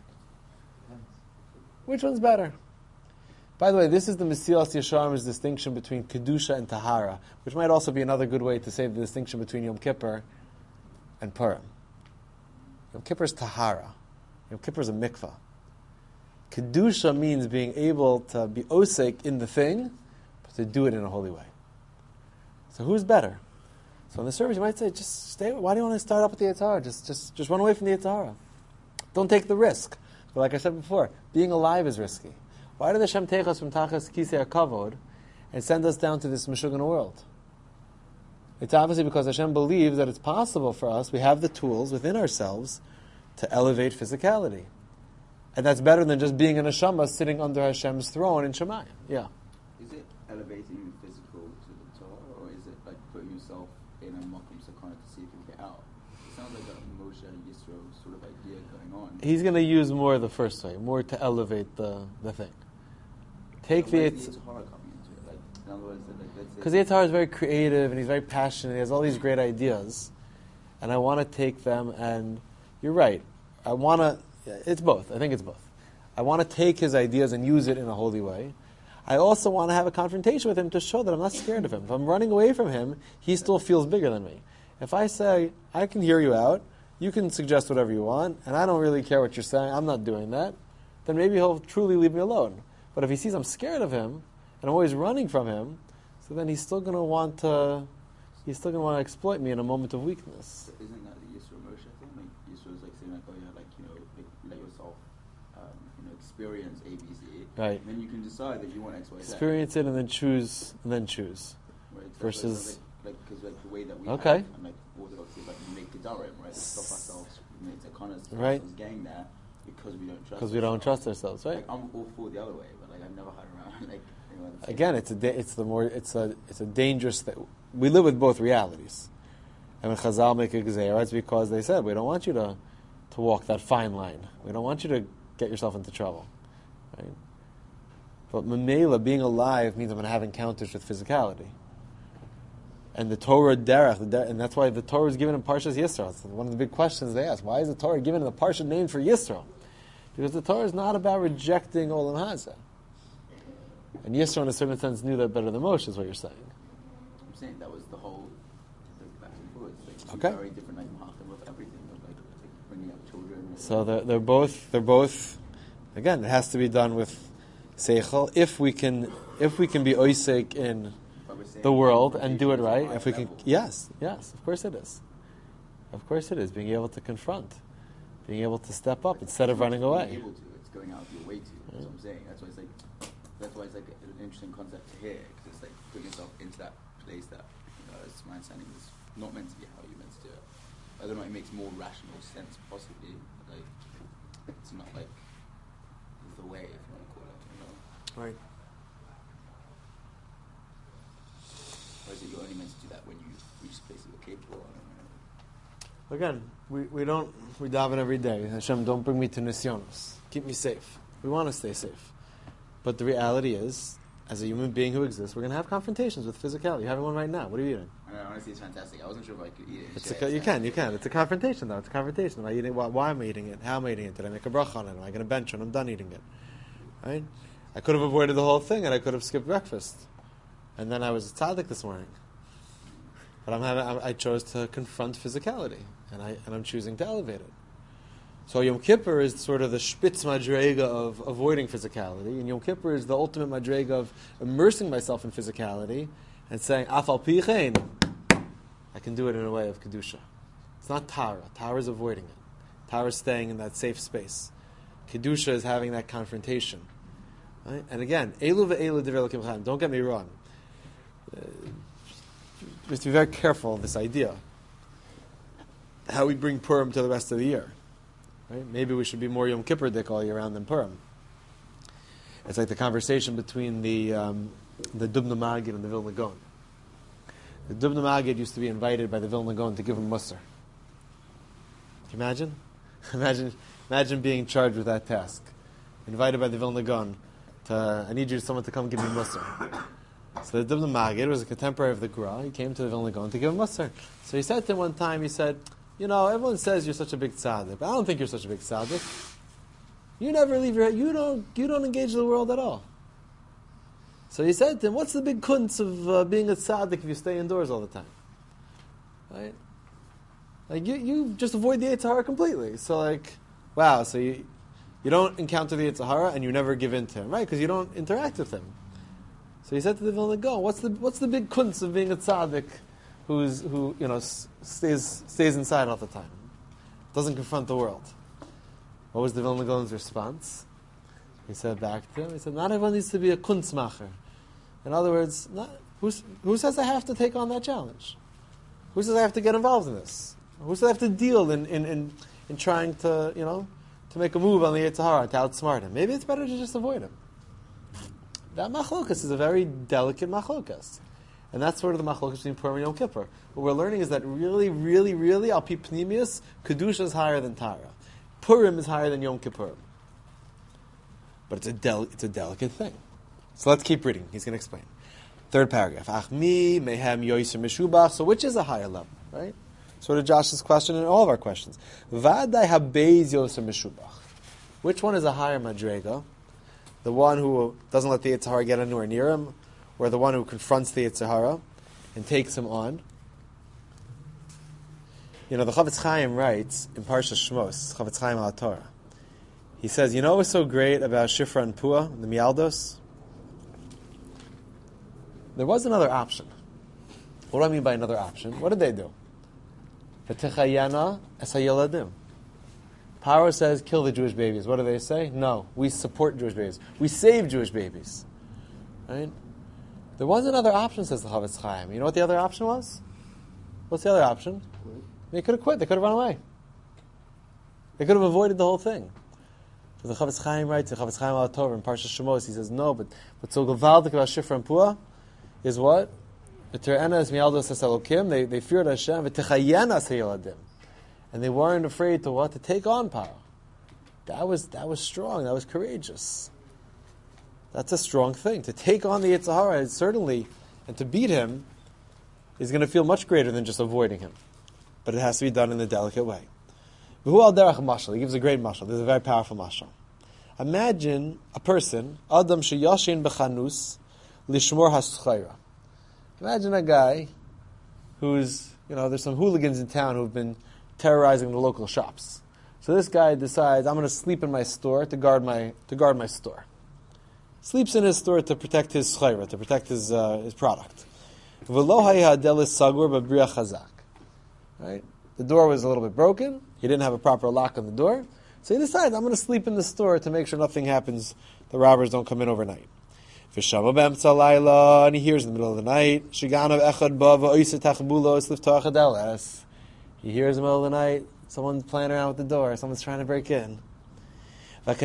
Which one's better? By the way, this is the Mesilas Yesharim's distinction between Kedusha and Tahara, which might also be another good way to say the distinction between Yom Kippur and Purim. Yom Kippur is Tahara. Yom Kippur is a mikvah. Kedusha means being able to be osek in the thing, but to do it in a holy way. So who's better? So in the service you might say, just stay. Why do you want to start up with the Yetzer Hara? Just run away from the Yetzer Hara. Don't take the risk. But like I said before, being alive is risky. Why did Hashem take us from Tachas Kisei HaKavod and send us down to this Meshuggah world? It's obviously because Hashem believes that it's possible for us, we have the tools within ourselves to elevate physicality. And that's better than just being a neshama sitting under Hashem's throne in Shemayim. Yeah. Is it elevating you physical to the Torah, or is it like putting yourself in a makom sakana to see if you can get out? It sounds like a Moshe Yisro sort of idea going on. He's going to use more the first way, more to elevate the thing. Take the Yetzer Hara coming into it. Like, in other words, like, let's say because the Yetzer Hara is very creative and he's very passionate. He has all these great ideas, and I want to take them. And you're right. I want to. It's both. I think it's both. I want to take his ideas and use it in a holy way. I also want to have a confrontation with him to show that I'm not scared of him. If I'm running away from him, he still feels bigger than me. If I say, I can hear you out, you can suggest whatever you want, and I don't really care what you're saying, I'm not doing that, then maybe he'll truly leave me alone. But if he sees I'm scared of him, and I'm always running from him, so then he's still going to want to exploit me in a moment of weakness. So isn't that the Yisro Moshe thing? Like Yisro is like saying like, oh yeah, like let yourself, experience A, B, C. Right. And then you can decide that you want X, Y, Z. Experience it and then choose. Right. Versus. Because the way that we Okay. have, and like Orthodox is like we make Gedarim, right? We stop ourselves, we make Takanas, Right. gang there because we don't trust. Because we don't trust ourselves, right? Like, I'm all for the other way, but like I've never had around like. Again, it's a dangerous thing. We live with both realities, and when Chazal make a gzeira, it's because they said we don't want you to walk that fine line. We don't want you to get yourself into trouble, right? But Mamela, being alive, means I'm going to have encounters with physicality, and the Torah derech, and that's why the Torah is given in Parshas Yisro. It's one of the big questions they ask: why is the Torah given in the Parsha name for Yisro? Because the Torah is not about rejecting Olam Hazeh. And Yisro, in a certain sense, knew that better than Moshe, is what you're saying. I'm saying that was the whole back and forth. Like, Okay. Very different, like Mahachim of everything, of like bringing up children. So they're both. Again, it has to be done with seichel. If we can be oisek in the world and do it right, if we can, yes, of course it is. Of course it is. Being able to confront, being able to step up instead of running away. Being able to, it's going out of your way to. That's what I'm saying. That's why it's like an interesting concept to hear, because it's like putting yourself into that place that, as my understanding, is not meant to be how you're meant to do it. I don't know, it makes more rational sense, possibly. Like, it's not like the way, if you want to call it, Right. Or is it you're only meant to do that when you reach places you're capable of? Again, we daven every day. Hashem, don't bring me to nisyonos. Keep me safe. We want to stay safe. But the reality is, as a human being who exists, we're going to have confrontations with physicality. You're having one right now. What are you eating? I know, honestly, it's fantastic. I wasn't sure if I could eat it. You can. It's a confrontation, though. It's a confrontation. Am I eating? Why am I eating it? How am I eating it? Did I make a bracha on it? Am I going to bench when I'm done eating it? Right? I could have avoided the whole thing, and I could have skipped breakfast. And then I was tzaddik this morning. But I chose to confront physicality, and I'm choosing to elevate it. So Yom Kippur is sort of the spitz madrega of avoiding physicality, and Yom Kippur is the ultimate madrega of immersing myself in physicality and saying, Afal pichein, I can do it in a way of Kedusha. It's not Tara. Tara is avoiding it. Tara is staying in that safe space. Kedusha is having that confrontation. Right? And again, Elu ve'elu divrei Elokim chayim. Don't get me wrong. We have to be very careful of this idea. How we bring Purim to the rest of the year. Right? Maybe we should be more Yom Kippur-dik all year round than Purim. It's like the conversation between the Dubna Magid and the Vilna Gaon. The Dubna Magid used to be invited by the Vilna Gaon to give him Musar. Can you imagine? Imagine being charged with that task. Invited by the Vilna Gaon I need someone to come give me Musar. So the Dubna Magid was a contemporary of the Gra. He came to the Vilna Gaon to give him Musar. So he said to him one time, everyone says you're such a big tzaddik, but I don't think you're such a big tzaddik. You never leave your head. You don't engage the world at all. So he said to him, what's the big kunz of being a tzaddik if you stay indoors all the time? Right? Like, you just avoid the Yetzer Hara completely. So wow, so you don't encounter the Yetzer Hara and you never give in to him, right? Because you don't interact with him. So he said to the Vilna Gaon, what's the big kunz of being a tzaddik who stays inside all the time, doesn't confront the world? What was the Vilna Gaon's response? He said back to him, he said, not everyone needs to be a kunstmacher. In other words, who says I have to take on that challenge? Who says I have to get involved in this? Who says I have to deal in trying to make a move on the Yetzer Hara, to outsmart him? Maybe it's better to just avoid him. That machlokas is a very delicate machlokas. And that's sort of the machlokas between Purim and Yom Kippur. What we're learning is that really, really, really, al pi pnimius, Kedusha is higher than Tara. Purim is higher than Yom Kippur. But it's a delicate thing. So let's keep reading. He's going to explain. Third paragraph. Achmi mehem yoiser meshubach. So which is a higher level, right? Sort of Josh's question and all of our questions. Vadai habeiz yoiser meshubach. Which one is a higher madrega? The one who doesn't let the Yetzer Hara get anywhere near him, or the one who confronts the Yetzer Hara and takes him on? You know, the Chavetz Chaim writes in Parshas Shmos, Chavetz Chaim al Torah. He says, you know what's so great about Shifra and Pua, the Mialdos? There was another option. What do I mean by another option? What did they do? V'techayena es hayeladim. Paro says, kill the Jewish babies. What do they say? No, we support Jewish babies. We save Jewish babies. Right? There was another option, says the Chavetz Chaim. You know what the other option was? What's the other option? They could have quit. They could have run away. They could have avoided the whole thing. So the Chavetz Chaim writes, the Chavetz Chaim al Torah in Parshas Shemos, he says, no, but what's so gewaldic about Shifra and Pua is what? They feared Hashem, and they weren't afraid to what? To take on power. That was strong. That was courageous. That's a strong thing. To take on the Yetzer Hara is certainly, and to beat him is going to feel much greater than just avoiding him. But it has to be done in a delicate way. V'hu al derech mashal. He gives a great mashal. This is a very powerful mashal. Imagine a person, Adam sheyashin b'chanus lishmor haschayra. Imagine a guy who's, there's some hooligans in town who've been terrorizing the local shops. So this guy decides, I'm going to sleep in my store to guard my store. Sleeps in his store to protect his schayra, to protect his product. V'lo hayah sagur b'briach chazak. Right? The door was a little bit broken. He didn't have a proper lock on the door. So he decides, I'm going to sleep in the store to make sure nothing happens. The robbers don't come in overnight. And he hears in the middle of the night. He hears in the middle of the night, someone's playing around with the door. Someone's trying to break in. And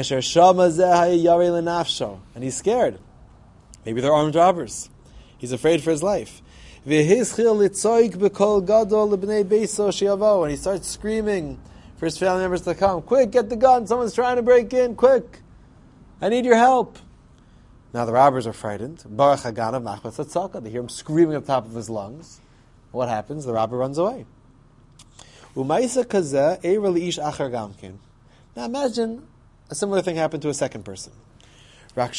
he's scared. Maybe they're armed robbers. He's afraid for his life. And he starts screaming for his family members to come. Quick, get the gun. Someone's trying to break in. Quick. I need your help. Now the robbers are frightened. They hear him screaming at the top of his lungs. What happens? The robber runs away. Now imagine a similar thing happened to a second person. But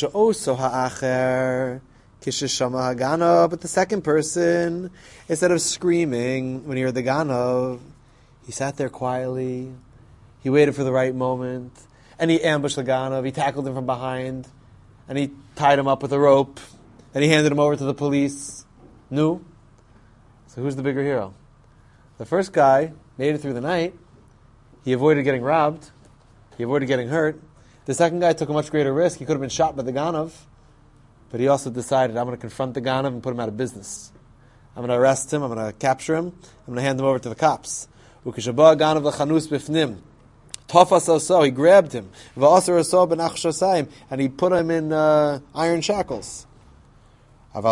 the second person, instead of screaming when he heard the Ganav, he sat there quietly, he waited for the right moment, and he ambushed the Ganav, he tackled him from behind, and he tied him up with a rope, and he handed him over to the police. No. So who's the bigger hero? The first guy made it through the night, he avoided getting robbed, he avoided getting hurt. The second guy took a much greater risk, he could have been shot by the Ganav, but he also decided, I'm going to confront the Ganav and put him out of business. I'm going to arrest him, I'm going to capture him, I'm going to hand him over to the cops. He grabbed him, and he put him in iron shackles. He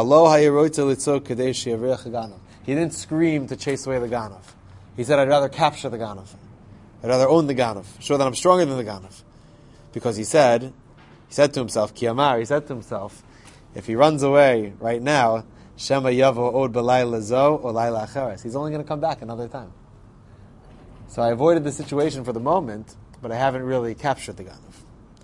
didn't scream to chase away the Ganav. He said, I'd rather capture the Ganav. I'd rather own the Ganav, show that I'm stronger than the Ganav. Because he said to himself, if he runs away right now, Shema Yavo Od B'Layla Zo or Layla Acheres. He's only going to come back another time. So I avoided the situation for the moment, but I haven't really captured the Ganav.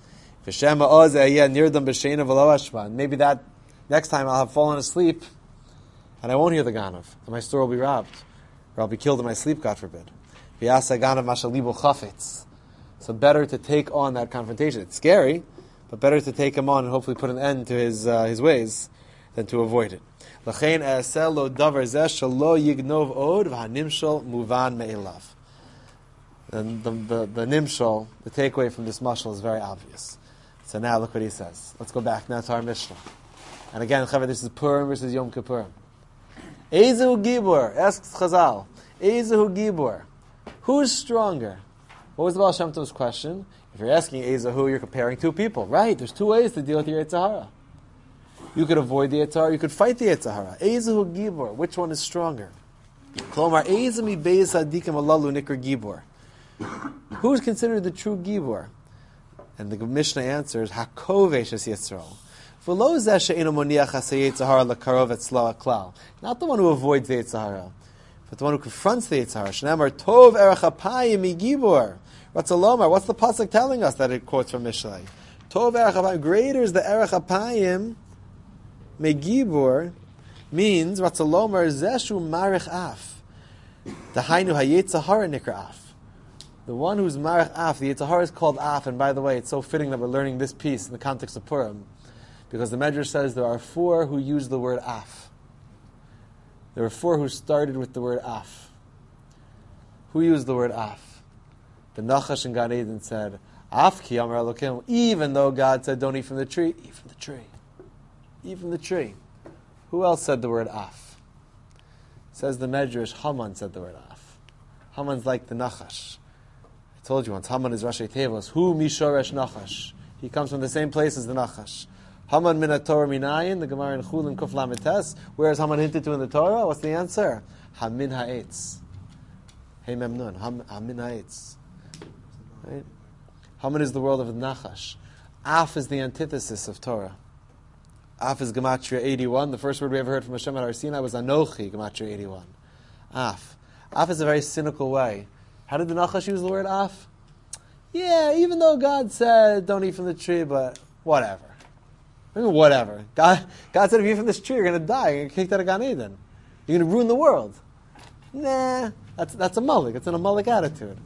Maybe that next time I'll have fallen asleep and I won't hear the Ganav, and my store will be robbed, or I'll be killed in my sleep, God forbid. So better to take on that confrontation. It's scary, but better to take him on and hopefully put an end to his ways than to avoid it. The nimshal, the takeaway from this mashal is very obvious. So now look what he says. Let's go back now to our Mishnah. And again, this is Purim versus Yom Kippur. Ezehu Gibor, asks Chazal. Ezehu Gibor. Who's stronger? What was the Baal Shem Tov's question? If you're asking Ezehu, you're comparing two people. Right, there's two ways to deal with your Yetzer Hara. You could avoid the Yetzer Hara, you could fight the Yetzer Hara. Ezehu Gibor, which one is stronger? Klomar, Ezemi Beis Hadikim Alalu Nikr Gibor. Who's considered the true Gibor? And the Mishnah answers, Hakovesh es Yisrael. Not the one who avoids the Yetzer Hara, but the one who confronts the Yetzer Hara. Shnamar Tov Erech HaPayim Gibor. What's the pasuk telling us that it quotes from Mishlei? Tov Erech HaPayim. Greater is the Erech HaPayim Megibor means Ratzalomar Zeshu Marich Af. The Hainu Hayetza Hara Nikra Af. The one who's Marach Af, the Yetzer Hara is called Af, and by the way, it's so fitting that we're learning this piece in the context of Purim, because the Medrash says there are 4 who use the word Af. There were 4 who started with the word Af. Who used the word Af? The Nachash in Gan Eden said, Af ki amar Elokim, even though God said don't eat from the tree, eat from the tree. Eat from the tree. Who else said the word Af? Says the Medrash, Haman said the word Af. Haman's like the Nachash. I told you once, Haman is Rashi Tevos. Hu Mishoresh Nachash. He comes from the same place as the Nachash. Haman min Torah minayin, the Gemara in Chulin Kuf Lametes. Where is Haman hinted to in the Torah? What's the answer? Hamin ha'etz. Hey Memnun, Hamin ha'etz. Right? Haman is the world of the Nachash. Af is the antithesis of Torah. Af is Gematria 81. The first word we ever heard from Hashem at Har Sinai was Anochi, Gematria 81. Af. Af is a very cynical way. How did the Nachash use the word Af? Yeah, even though God said don't eat from the tree, but whatever. I mean, whatever. God said if you eat from this tree, you're going to die. You're going to get kicked out of Gan Eden. You're going to ruin the world. Nah, that's a mullik. It's an Amalek attitude.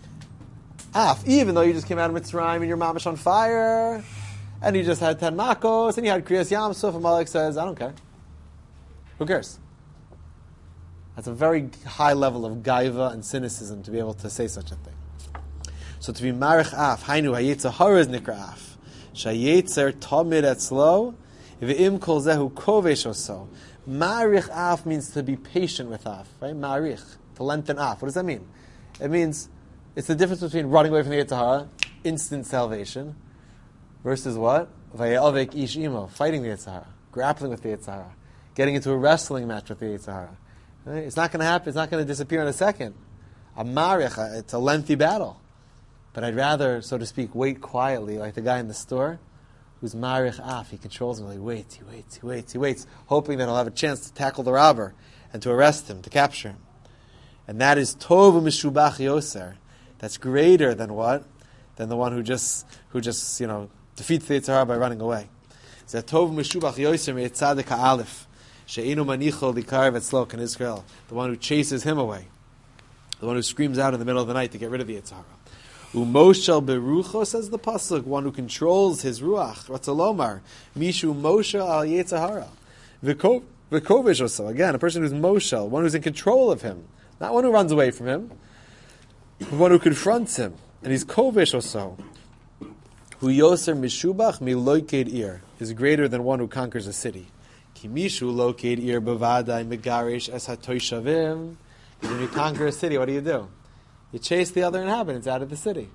Af, even though you just came out of Mitzrayim and your mamash on fire, and you just had 10 makos, and you had Kriyas Yamsuf, and Malek says, I don't care. Who cares? That's a very high level of gaiva and cynicism to be able to say such a thing. So to be marich af, hainu hayetzer hara is nikra af. Shayetzer tamid etzlo, v'im kol zehu kovesh oso. Marich af means to be patient with af, right? Marich, to lengthen af. What does that mean? It means it's the difference between running away from the Yetzer Hara, instant salvation, versus what? Vayavek ish imo, fighting the Yetzer Hara, grappling with the Yetzer Hara, getting into a wrestling match with the Yetzer Hara. Right? It's not going to happen. It's not going to disappear in a second. A marich, it's a lengthy battle. But I'd rather, so to speak, wait quietly, like the guy in the store, who's marich af. He controls him. He waits, hoping that he'll have a chance to tackle the robber and to arrest him, to capture him. And that is tov mishubach yoser. That's greater than what? Than the one who just defeats the Yetzer Hara by running away. Zeh tov mishubach yoser me'etzadik ha'alef. She'enu manicho likarv etzlo kan Israel. The one who chases him away. The one who screams out in the middle of the night to get rid of the Yetzer Hara. Umoshel berucho, says the pasuk, one who controls his ruach. Ratzalomar mishu moshe al Yetzer Hara. V'kovish also. Again, a person who's moshel, one who's in control of him, not one who runs away from him, but one who confronts him, and he's kovish also. Hu yoser mishubach miloiked ir, is greater than one who conquers a city. Kimishu loked ir bavadai megarish es hatoishavim. When you conquer a city, what do? You chase the other inhabitants out of the city.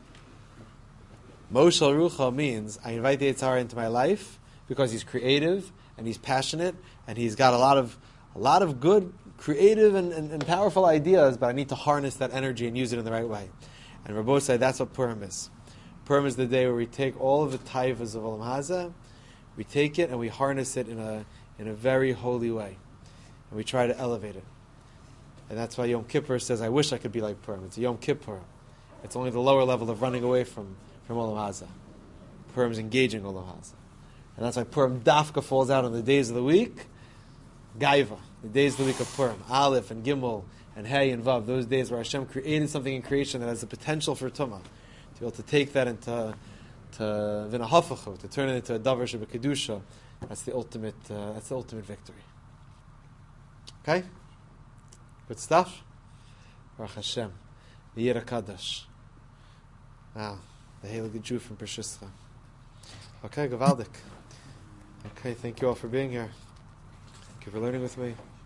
Moshel Rucha means I invite the Yetzer Hara into my life because he's creative and he's passionate and he's got a lot of good, creative and powerful ideas, but I need to harness that energy and use it in the right way. And Rabbi said that's what Purim is. Purim is the day where we take all of the taivas of Olam Hazeh, we take it and we harness it in a very holy way, and we try to elevate it. And that's why Yom Kippur says, I wish I could be like Purim. It's a Yom Kippur. It's only the lower level of running away from Olam Hazeh. Purim is engaging Olam Hazeh. And that's why Purim Dafka falls out on the days of the week. Gaiva, the days of the week of Purim. Aleph and Gimel and Hey and Vav. Those days where Hashem created something in creation that has the potential for Tumah. To be able to take that into Vinahafachu, to turn it into a Davar Shebekadusha. That's the ultimate victory. Okay? Good stuff? Baruch Hashem. The Yira Kaddish. Wow. The Heilige Jew from Pershischa. Okay, Gavaldik. Okay, thank you all for being here. Thank you for learning with me.